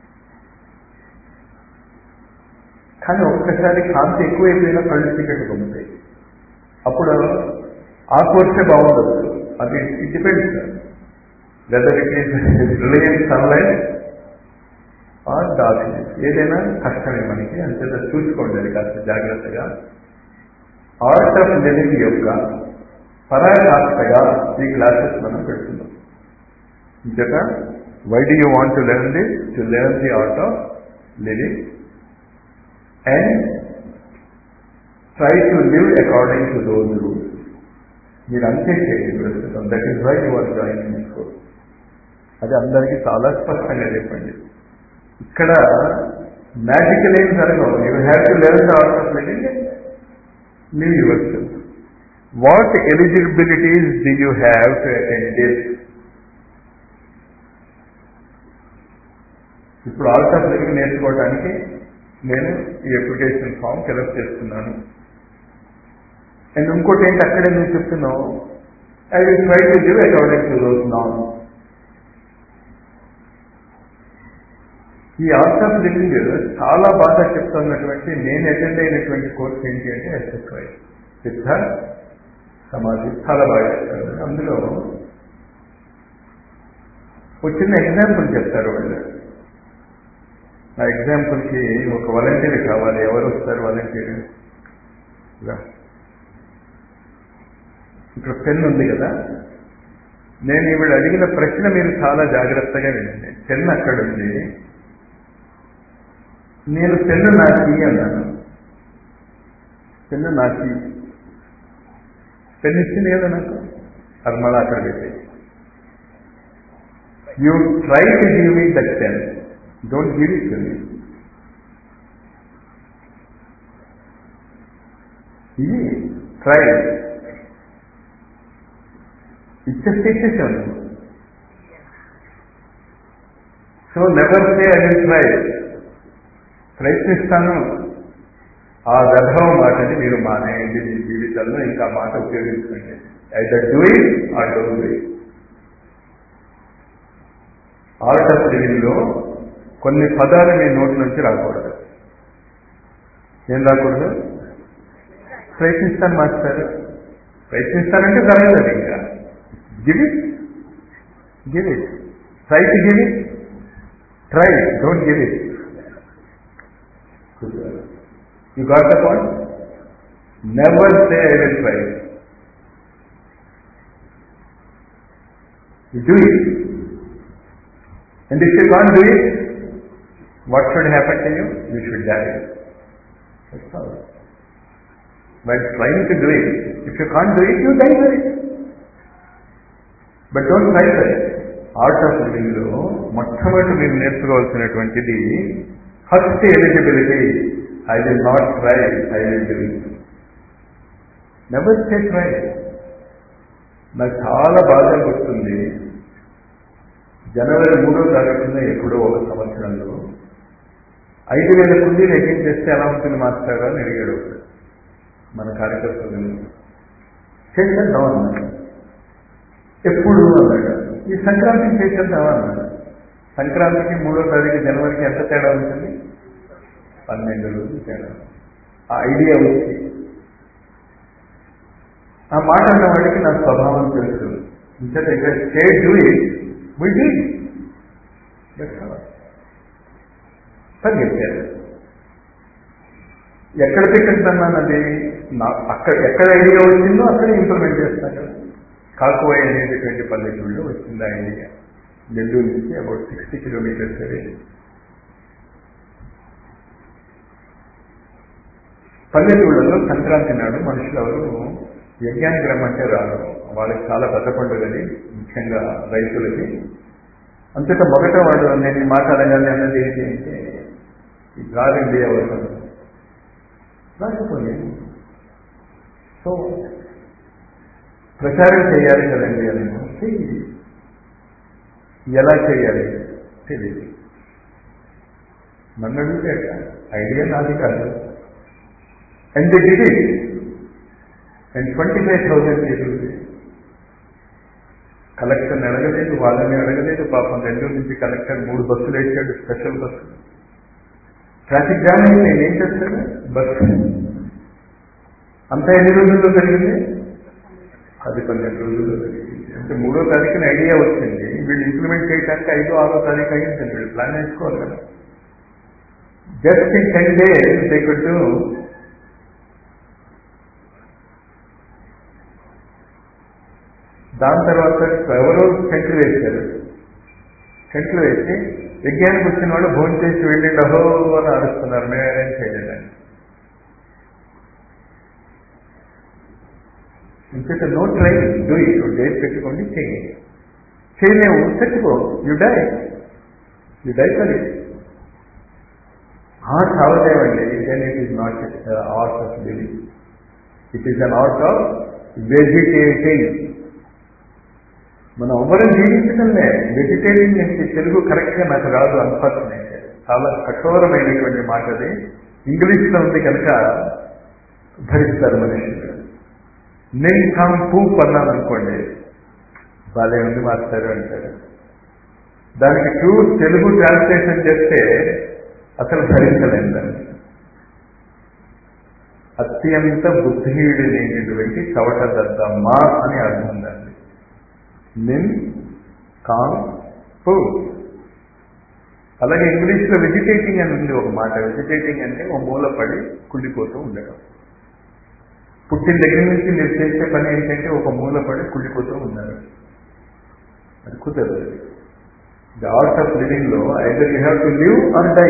కానీ ఒక్కసారి కాంతి ఎక్కువైపోయినా కళ్ళు చీకటి పొందుతాయి. అప్పుడు ఆ కోర్సే బాగుండదు. అది it depends whether it is brilliant sunlight or darkness. ఏదైనా కష్టమే మనకి. అంతేత చూసుకోండి అది కాస్త జాగ్రత్తగా. ఆర్ట్ ఆఫ్ లివింగ్ యొక్క పరాకాష్ఠగా ఈ క్లాసెస్ మనం పెడుతున్నాం. ఇంతేత why do you want to learn this? To learn the art of living and try to live according to those rules. మీరు అంతే చేయండి ప్రస్తుతం. That is why you are joining this course. అది అందరికీ చాలా స్పష్టంగా చెప్పండి. ఇక్కడ మ్యాజికల్ ఏం జరగవు. You have to learn the art of living and live yourself. What eligibilities do you have to attend this? ఇప్పుడు ఆర్ట్ ఆఫ్ లివింగ్ నేర్చుకోవడానికి నేను ఈ అప్లికేషన్ ఫామ్ ఫిలప్ చేస్తున్నాను. అండ్ ఇంకోటి ఏంటి అక్కడే నేను చెప్తున్నావు, I will try to live according to those norms. ఈ ఆర్ట్ ఆఫ్ లివింగ్ చాలా బాగా చెప్తున్నటువంటి నేను అటెండ్ అయినటువంటి కోర్స్ ఏంటి అంటే ఎస్ఎస్వై సిద్ధ సమాధి చాలా బాగా చెప్తారు. అందులో ఒక చిన్న ఎగ్జాంపుల్ చెప్తారు వాళ్ళు. ఆ ఎగ్జాంపుల్కి ఒక వాలంటీర్ కావాలి. ఎవరు వస్తారు వాలంటీర్? ఇక్కడ పెన్ ఉంది కదా, నేను ఈవిడ అడిగిన ప్రశ్న మీరు చాలా జాగ్రత్తగా వినండి. పెన్ అక్కడ ఉంది, నేను పెన్ను నాకి అన్నాను. పెన్ను నాకి పెన్ను ఇచ్చింది కదా నాకు, అది మళ్ళా అక్కడ పెట్టి you try to give me that pen, don't give it to me. ఇది ట్రై ఇచ్చేస్తే ఇచ్చేసాను. So never say I will try, ప్రయత్నిస్తాను ఆ వ్యధవ మాటని మీరు మానేయండి మీ జీవితంలో. ఇంకా మాట ఉపయోగించండి. Either do it or don't do it. Art of లివింగ్లో కొన్ని పదాలు మీ నోటి నుంచి రాకూడదు. ఏం రాకూడదు? ప్రయత్నిస్తాను మాస్టర్, ప్రయత్నిస్తానంటే జరగదు. ఇంకా give it, give it, try to give it, try, don't give it. You got the point? Never say I will try. You do it. And if you can't do it, what should happen to you? You should die. That's all. While trying to do it, if you can't do it, you die for it. But don't try for it. Art of living లో మొట్టమొదటి మీరు నేర్చుకోవాల్సినటువంటిది first eligibility. I will not try, I will do it. Never say try. నాకు చాలా బాగా గుర్తుంది, జనవరి మూడో తారీఖున ఎప్పుడో ఒక సంవత్సరంలో ఐదు వేల కుండీలు ఎగ్జిట్ చేస్తే ఎలా ఉంటుంది మాస్టర్ అని అడిగాడు మన కార్యకర్తలు. చేసేద్దాం అన్నాడు. ఎప్పుడు అన్నాడు? ఈ సంక్రాంతికి చేసేద్దామా అన్నాడు. సంక్రాంతికి మూడో తారీఖు జనవరికి ఎంత తేడా ఉంటుంది? పన్నెండు రోజులు తేడా. ఆ ఐడియా వచ్చి ఆ మాట అన్న వాడికి నా స్వభావం తెలుసు. ఇంకా దగ్గర state do it we did పరిగెత్తారు. ఎక్కడ పెట్టేస్తున్నాను అది నా అక్కడ ఎక్కడ ఐడియా వచ్చిందో అక్కడ ఇంప్లిమెంట్ చేస్తాను. కాకువై అనేటటువంటి పల్లెటూళ్ళలో వచ్చింది ఆ ఐడియా. నెల్లూరు నుంచి అబౌట్ సిక్స్టీ కిలోమీటర్స్ అవే. పల్లెటూళ్ళలో సంక్రాంతి నాడు మనుషులు ఎవరు యజ్ఞానికి రమ్మంటే రారు. వాళ్ళకి చాలా పెద్ద పండుగది, ముఖ్యంగా రైతులకి. అంతటా మొదట వాడు నేను మాట్లాడగానే అన్నది ఏంటి అంటే ఈ గారెండి అవసరం రాకపోయి సో ప్రచారం చేయాలి కదండి అని. ఎలా చేయాలి తెలియదు. నన్ను అడిగితే ఐడియా నాది కాదు. And they did it. And twenty-five thousand people. కలెక్టర్ని అడగలేదు, వాళ్ళని అడగలేదు. పాపం నెల్లూరు నుంచి కలెక్టర్ మూడు బస్సులు వేసాడు, స్పెషల్ బస్సు. ట్రాఫిక్ జామ్ అయితే నేనేం చేస్తాను? బస్సు అంతా ఎన్ని రోజుల్లో జరిగింది? అది పన్నెండు రోజుల్లో జరిగింది. అంటే మూడో తారీఖున ఐడియా వచ్చింది, వీళ్ళు ఇంప్లిమెంట్ చేయడానికి ఐదో ఆరో తారీఖు అయింది. వీళ్ళు ప్లాన్ వేసుకోవాలి కదా. Just in ten days they could do. దాని తర్వాత ఎవరో సెంట్లు వేశారు. సెంట్లు వేసి యజ్ఞానికి వచ్చిన వాళ్ళు భోజనం చేసి వెళ్ళి అహో అని అరుస్తున్నారు, మేము అరేంజ్ చేయలేదని. ఇంకొక no try, do it. Date పెట్టుకోండి, చేయండి. చేయలేము, చచ్చిపో, you die, you die for it. చావదేవండి. Then it is not art of living, it is an art of vegetating. మనం ఎవరం జీవించడంలే. వెజిటేరియన్ అంటే తెలుగు కరెక్ట్గా నాకు రాదు, అన్ఫార్చునేట్. చాలా కఠోరమైనటువంటి మాట అది. ఇంగ్లీష్లో ఉంది కనుక భరిస్తారు మనుషులు. నేను కామ్ పూప్ అన్నాను అనుకోండి, బాలే ఉంది మాస్టారు అంటారు. దానికి ట్రూ తెలుగు ట్రాన్స్లేషన్ చేస్తే అసలు భరించలేం దాన్ని. అత్యంత బుద్ధియుడి లేనిటువంటి చవట దద్దమ్మ అని అర్థం దాన్ని. నిన్ కామ్ పు. అలాగే ఇంగ్లీష్లో వెజిటేటింగ్ అని ఉంది ఒక మాట. వెజిటేటింగ్ అంటే ఓ మూలపడి కుళ్ళిపోతూ ఉండడం. పుట్టిన దగ్గర నుంచి మీరు చేసే పని ఏంటంటే ఒక మూలపడి కుళ్ళిపోతూ ఉన్నారు. అది కుదరదు. ది ఆర్ట్ ఆఫ్ లివింగ్ లో either you have to live or die.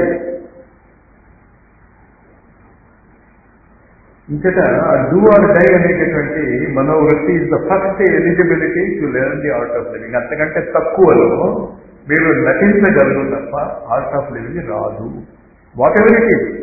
ఇంతట డూ ఆర్ డై అనేటటువంటి మనోవృత్తి is the first eligibility to learn the art of living. అంతకంటే తక్కువలో మీరు నటించగలరు తప్ప ఆర్ట్ ఆఫ్ లివింగ్ రాదు. Whatever it is.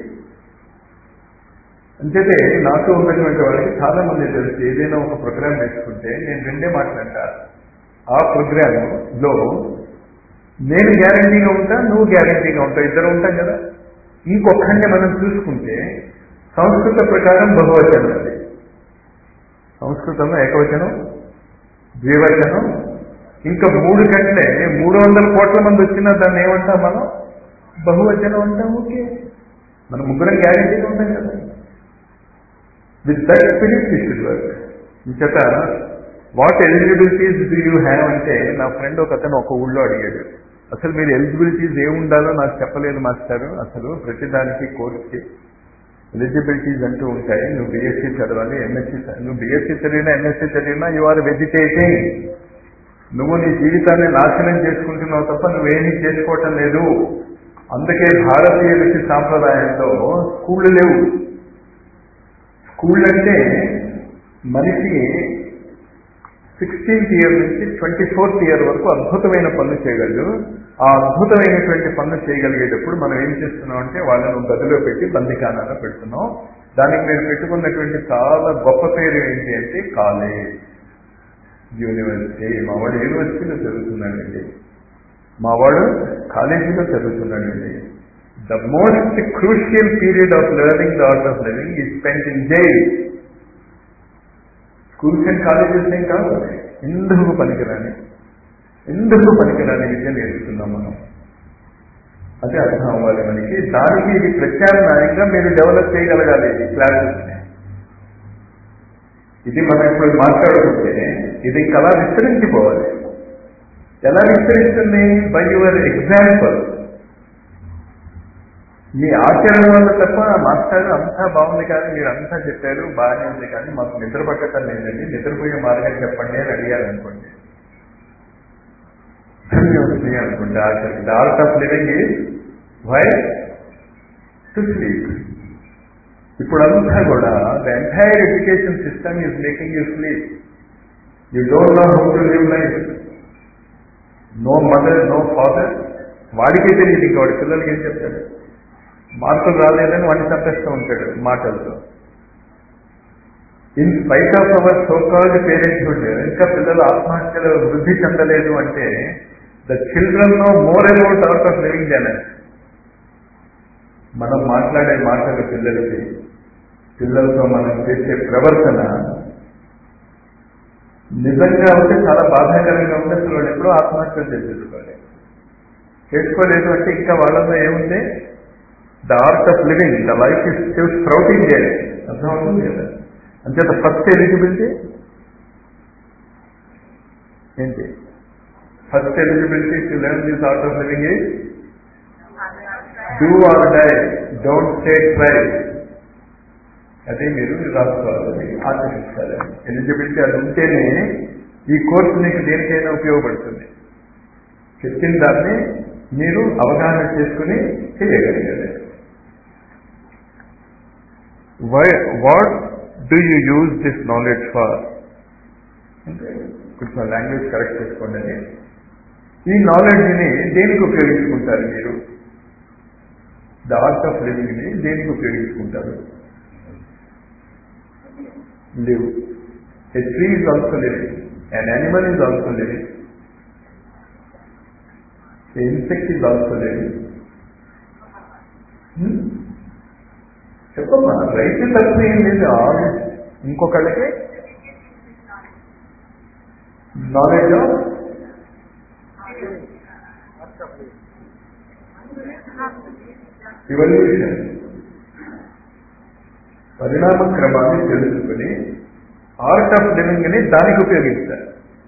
అంచేతే నాతో ఉన్నటువంటి వాళ్ళకి చాలా మంది తెలిసి ఏదైనా ఒక ప్రోగ్రామ్ వేసుకుంటే నేను రెండే మాట్లాడతా. ఆ ప్రోగ్రామ్ లో నేను గ్యారంటీగా ఉంటా, నువ్వు గ్యారంటీగా ఉంటావు, ఇద్దరు ఉంటాం కదా. ఇంకొకరిని మనం చూసుకుంటే సంస్కృత ప్రకారం బహువచనం. అది సంస్కృతంలో ఏకవచనం, ద్వివచనం. ఇంకా మూడు కంటే మూడు వందల కోట్ల మంది వచ్చినా దాన్ని ఏమంటాం మనం? బహువచనం అంటాం. ఓకే, మనం ముగ్గురం గ్యారంటీగా ఉంటాం కదా. With that spirit you should work. ఇంచేత what eligibilities do you have అంటే నా ఫ్రెండ్ ఒక అతను ఒక ఊళ్ళో అడిగాడు, అసలు మీరు ఎలిజిబిలిటీస్ ఏముండాలో నాకు చెప్పలేదు మాస్టారు. అసలు ప్రతిదానికి కోర్స్కి ఎలిజిబిలిటీస్ అంటూ ఉంటాయి. నువ్వు బీఎస్సీ చదవాలి, ఎంఎస్సీ నువ్వు బీఎస్సీ చదివినా ఎంఎస్సీ చదివినా యు ఆర్ వెజిటేటింగ్. నువ్వు నీ జీవితాన్ని నాశనం చేసుకుంటున్నావు తప్ప నువ్వేమీ చేసుకోవటం లేదు. అందుకే భారతీయ ఋషి సాంప్రదాయంలో స్కూళ్ళు లేవు. స్కూల్ అంటే మనిషి సిక్స్టీన్త్ ఇయర్ నుంచి ట్వంటీ ఫోర్త్ ఇయర్ వరకు అద్భుతమైన పనులు చేయగలరు. ఆ అద్భుతమైనటువంటి పనులు చేయగలిగేటప్పుడు మనం ఏం చేస్తున్నాం అంటే వాళ్ళను గదిలో పెట్టి బందికానాలో పెడుతున్నాం. దానికి మీరు పెట్టుకున్నటువంటి చాలా గొప్ప పేరు ఏంటి అంటే కాలేజ్, యూనివర్సిటీ. మావాడు యూనివర్సిటీలో చదువుతున్నాడండి, మావాడు కాలేజీలో చదువుతున్నాడండి. The most crucial period of learning the art of living is spent in jail. Schools and colleges ఏం కాదు. ఎందుకు పనికిరాని ఎందుకు పనికిరాని విద్య నేర్చుకున్నాం మనం. అదే అర్థం అవ్వాలి మనకి. దానికి ఇది ప్రత్యామ్నాయంగా మీరు డెవలప్ చేయగలగాలి ఈ క్లాసెస్ని. ఇది మనం ఇప్పుడు మాట్లాడుకుంటే ఇది కళ విస్తరించిపోవాలి. ఎలా విస్తరిస్తుంది? By your example. మీ ఆచరణ వల్ల తప్ప మాస్టర్ అంతా బాగుంది కానీ మీరు అంతా చెప్పారు బాగానే ఉంది కానీ మాకు నిద్ర పట్టడం లేదండి, నిద్రపోయే మార్గం చెప్పండి అని అడిగారనుకోండి, వస్తుంది అనుకుంటే ఆఖరికి. The art of living is why to sleep. ఇప్పుడంతా కూడా the entire education system is making you sleep. You don't know how to live life. No mother, no father. వాడికే తెలియదు ఇంకా వాడి పిల్లలకి ఏం చెప్తాడు. మార్కులు రాలేదని వాడిని చంపేస్తూ ఉంటాడు మాటలతో. In spite of our so called parenthood ఇంకా పిల్లలు ఆత్మహత్యలు వృద్ధి చెందలేదు అంటే the children know more about art of living than us. మనం మాట్లాడే మాటలు పిల్లలకి, పిల్లలతో మనం చేసే ప్రవర్తన నిజంగా ఉంటే చాలా బాధాకరంగా ఉంటే అసలు వాళ్ళు ఎప్పుడో ఆత్మహత్యలు చేసేసుకోవాలి. చేసుకోలేదు అంటే ఇంకా వాళ్ళలో ఏముంది? The art of living, the life is still sprouting there. అర్థం అవుతుంది కదా. అంచేత ఫస్ట్ ఎలిజిబిలిటీ ఏంటి? First eligibility to learn this art of living is do or die, don't stay try. అదే మీరు రాసుకోవాలి, ఆచరించాలి. ఎలిజిబిలిటీ అది ఉంటేనే ఈ కోర్సు మీకు దేనికైనా ఉపయోగపడుతుంది. చెప్పిన దాన్ని మీరు అవగాహన చేసుకుని చేయగలిగారు. Why what do you use this knowledge for అంటే కొంచెం లాంగ్వేజ్ కరెక్ట్ చేసుకోండి. అని ఈ నాలెడ్జ్ని దేనికి ఉపయోగించుకుంటారు మీరు? ద ఆర్ట్ ఆఫ్ లివింగ్ని దేనికి ఉపయోగించుకుంటారు? Live. A tree is also living, an animal is also living, the insect is also living. చెప్పమ్మా, రైతు తప్పు ఏం లేదు. ఇంకొకళ్ళకి నాలెడ్జ్ ఆఫ్ ఇవల్యూషన్ పరిణామ క్రమాన్ని తెలుసుకుని ఆర్ట్ ఆఫ్ లివింగ్ ని దానికి ఉపయోగిస్తారు.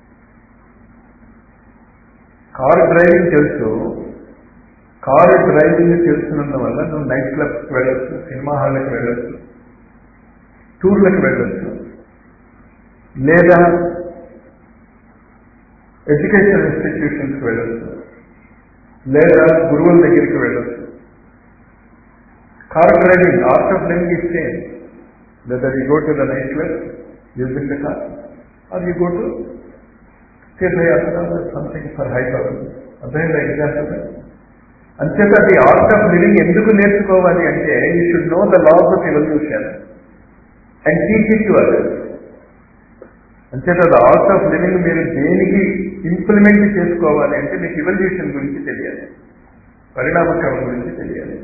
కారు డ్రైవింగ్ తెలుసు, కారు డ్రైవింగ్ తెలుసున్నందు వల్ల నువ్వు నైట్ క్లబ్స్కి వెళ్ళొచ్చు, సినిమా హాల్కి వెళ్ళొచ్చు, టూర్లకు వెళ్ళొచ్చు, లేదా ఎడ్యుకేషన్ ఇన్స్టిట్యూషన్స్కి వెళ్ళొచ్చు, లేదా గురువుల దగ్గరికి వెళ్ళొచ్చు. Car driving art of living is same. Whether you go to the night club using the car or you go to తీర్థయాత్ర సంథింగ్ ఫర్ హై పవర్. అర్థమైందా ఎగ్జాంపుల్? అంచేత అది ఆర్ట్ ఆఫ్ లివింగ్ ఎందుకు నేర్చుకోవాలి అంటే you should know the laws of evolution and teach it to others. అంచేత అది art of living మీరు దేనికి ఇంప్లిమెంట్ చేసుకోవాలి అంటే మీకు ఎవల్యూషన్ గురించి తెలియాలి, పరిణామక్రమం గురించి తెలియాలి.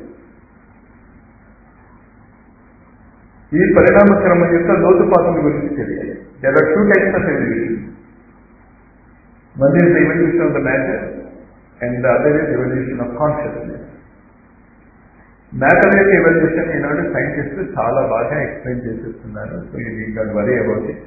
ఈ పరిణామక్రమం యొక్క లోతుపాతుల గురించి తెలియాలి. There are two types of evolution. One is the evolution of the matter and the other is evolution of consciousness. Matter యొక్క ఎవల్యూషన్ ఈనాడు సైంటిస్టులు చాలా బాగా ఎక్స్ప్లెయిన్ చేసేస్తున్నారు. So you don't worry about it.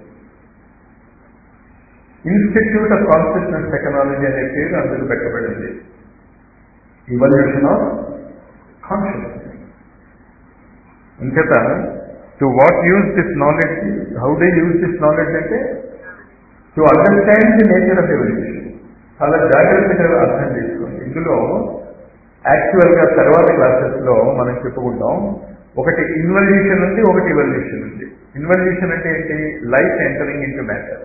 Institute of consciousness technology అనే పేరు అందుకు పెట్టబడింది. Evolution of consciousness. అంచేత to what use this knowledge, how they use this knowledge అంటే to understand the nature of evolution. చాలా జాగ్రత్తగా అర్థం చేసుకోండి. ఇందులో యాక్చువల్గా తర్వాత క్లాసెస్లో మనం చెప్పుకుంటాం. ఒకటి ఇన్వల్యూషన్ ఉంది, ఒకటి ఎవల్యూషన్ ఉంది. ఇన్వల్యూషన్ అంటే ఏంటి? Life entering into matter.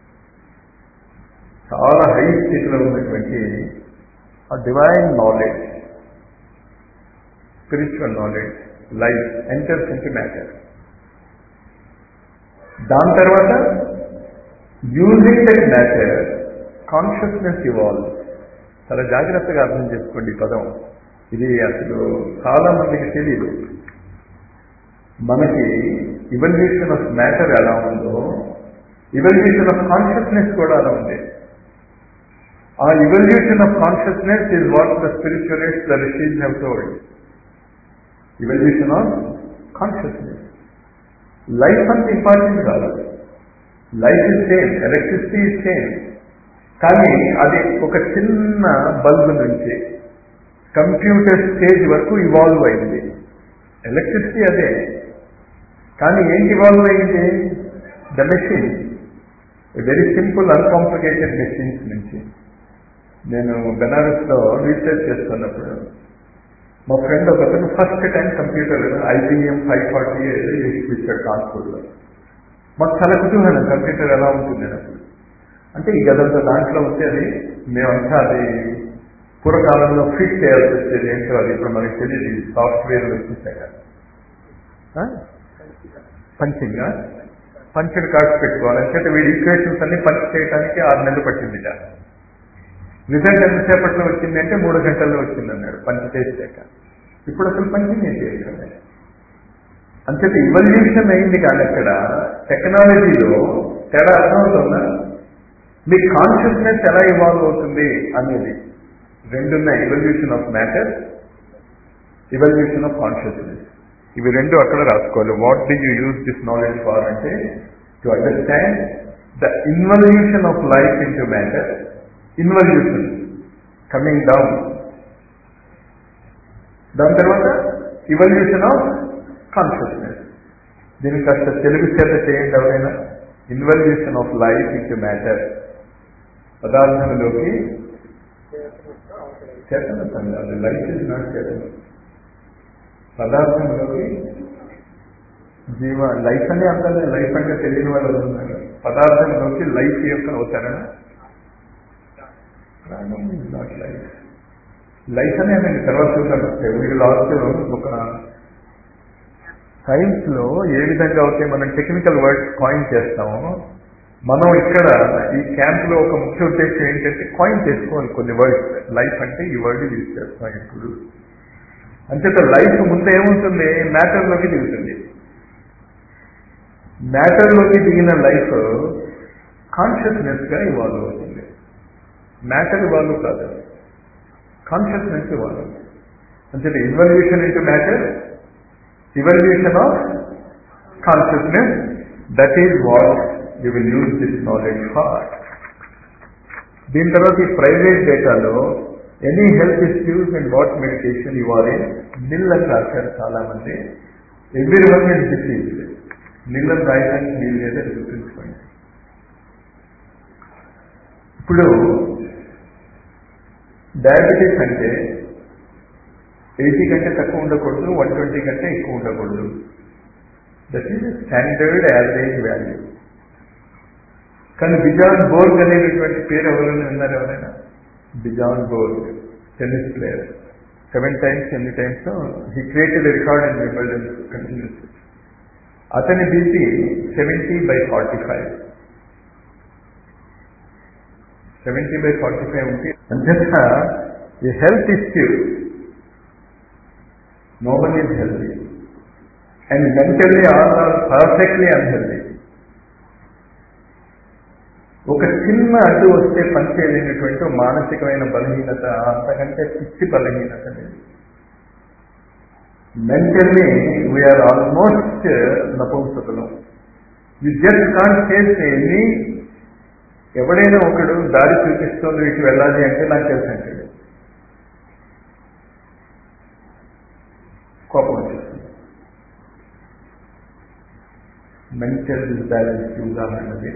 చాలా హై స్థితిలో ఉన్నటువంటి ఆ divine knowledge, spiritual knowledge, life enters into matter. దాని తర్వాత using that matter consciousness evolve. చాలా జాగ్రత్తగా అర్థం చేసుకోండి ఈ పదం. ఇది అసలు చాలా మందికి తెలియదు. మనకి ఇవల్యూషన్ ఆఫ్ మ్యాటర్ ఎలా ఉందో ఇవల్యూషన్ ఆఫ్ కాన్షియస్నెస్ కూడా అలా ఉంది. ఆ evolution of consciousness is what the spiritualist, the rishis have told. Evolution of consciousness. Life అంత ఇంపార్టెంట్ కాదు. Life is same, electricity is same. కానీ అది ఒక చిన్న బల్బ్ నుంచి కంప్యూటర్ స్టేజ్ వరకు ఇవాల్వ్ అయింది. ఎలక్ట్రిసిటీ అదే, కానీ ఏంటి ఇవాల్వ్ అయింది? The machine. Very simple uncomplicated machines నుంచి. నేను బెనారస్లో రీసెర్చ్ చేస్తున్నప్పుడు మా ఫ్రెండ్ ఒకతను first time computer IBM five forty ఇచ్చాడు కాన్పూర్లో. మాకు చాలా కుతూహలం కంప్యూటర్ ఎలా ఉంటుంది అప్పుడు. అంటే ఈ గదంతా దాంట్లో ఉంటే అది మేమంతా అది పూర్వకాలంలో ఫిట్ చేయాల్సి వచ్చేది. ఏంటో అది ఇప్పుడు మనకి తెలియదు. సాఫ్ట్వేర్లు వచ్చేసాక పంచింగ్ పంచెడ్ కార్డ్స్ పెట్టుకోవాలి. అంటే వీడి ఈక్వేషన్స్ అన్ని పంచ్ చేయడానికి ఆరు నెలలు పట్టింది. రిజల్ట్ ఎంతసేపట్లో వచ్చింది అంటే మూడు గంటల్లో వచ్చింది అన్నాడు పంచ్ చేసాక. ఇప్పుడు అసలు పంచింగ్ ఏం చేయగలరు. అంతేత ఇవల్యూషన్ అయింది. కానీ అక్కడ టెక్నాలజీలో తేడా అర్థమవుతుందా? మీ కాన్షియస్నెస్ ఎలా ఇవాల్వ్ అవుతుంది అనేది రెండున్నాయి. Evolution of matter, evolution of consciousness. ఇవి రెండు అక్కడ రాసుకోవాలి. What do you use this knowledge for అంటే to understand the involution of life into matter, involution coming down. దాని తర్వాత ఇవల్యూషన్ ఆఫ్ కాన్షియస్నెస్. దీనికి కాస్త తెలుగు చేత చేయండి ఎవరైనా. Involution of life into matter. పదార్థంలోకి చేతనత్వం కాదు, లైఫ్ ఇస్ నాట్ చేతనం. పదార్థంలోకి జీవ లైఫ్ అనే అర్థం. లైఫ్ అంటే తెలియని వాళ్ళు ఉన్నారు. పదార్థంలోకి లైఫ్ యొక్క అవతరణ. ప్రాణం ఇస్ నాట్ లైఫ్. లైఫ్ అనే నేను తర్వాత చూసాను. వీళ్ళు లాస్ట్ ఒక సైన్స్లో ఏ విధంగా అయితే మనం టెక్నికల్ వర్డ్స్ కాయిన్ చేస్తామో, మనం ఇక్కడ ఈ క్యాంప్లో ఒక ముఖ్య ఉద్దేశం ఏంటంటే కాయిన్ చేసుకోవాలి కొన్ని వర్డ్స్. లైఫ్ అంటే ఈ వర్డ్ యూజ్ చేస్తాం ఇప్పుడు. అంచేత లైఫ్ ముందు ఏముంటుంది? మ్యాటర్లోకి దిగుతుంది. మ్యాటర్లోకి దిగిన లైఫ్ కాన్షియస్నెస్గా ఇవాల్వ్ అవుతుంది. మ్యాటర్ ఇవాల్వ్ కాదు, కాన్షియస్నెస్ ఇవ్వాలి. అంటే involution into matter, evolution of consciousness, that is what you will use this knowledge for. దీని తర్వాత ఈ ప్రైవేట్ డేటాలో any health issues and what medication you are in, nil అని రాశారు చాలా మంది. Everyone is disease. నిల్లని రాయడానికి వీలు లేదా గుర్తుంచుకోండి. ఇప్పుడు డయాబెటీస్ అంటే ఎయిటీ కంటే తక్కువ ఉండకూడదు, వన్ ట్వంటీ కంటే ఎక్కువ ఉండకూడదు. That is standard average value. కానీ బిజాన్ బోర్గ్ అనేటటువంటి పేరు ఎవరైనా ఉన్నారు? ఎవరైనా? Bjorn Borg, tennis player, seven times ఎన్ని times he created record and Wimbledon continuous. అతని BP seventy by forty five seventy by forty five ఉంటే అంతేత ఈ health issue, no one is healthy and mentally all are perfectly unhealthy. ఒక చిన్న అడ్డు వస్తే పనిచేయలేనటువంటి మానసికమైన బలహీనత, అంతకంటే పిచ్చి బలహీనత లేదు. మెంటల్లీ వీఆర్ ఆల్మోస్ట్ నపుంసకులు. You just can't face any. ఎవడైనా ఒకడు దారి చూపిస్తోంది ఇటు వెళ్ళాలి అంటే నాకు తెలుసు అంటాడు, కోపం వచ్చేస్తుంది. Mental balance ఉదాహరణది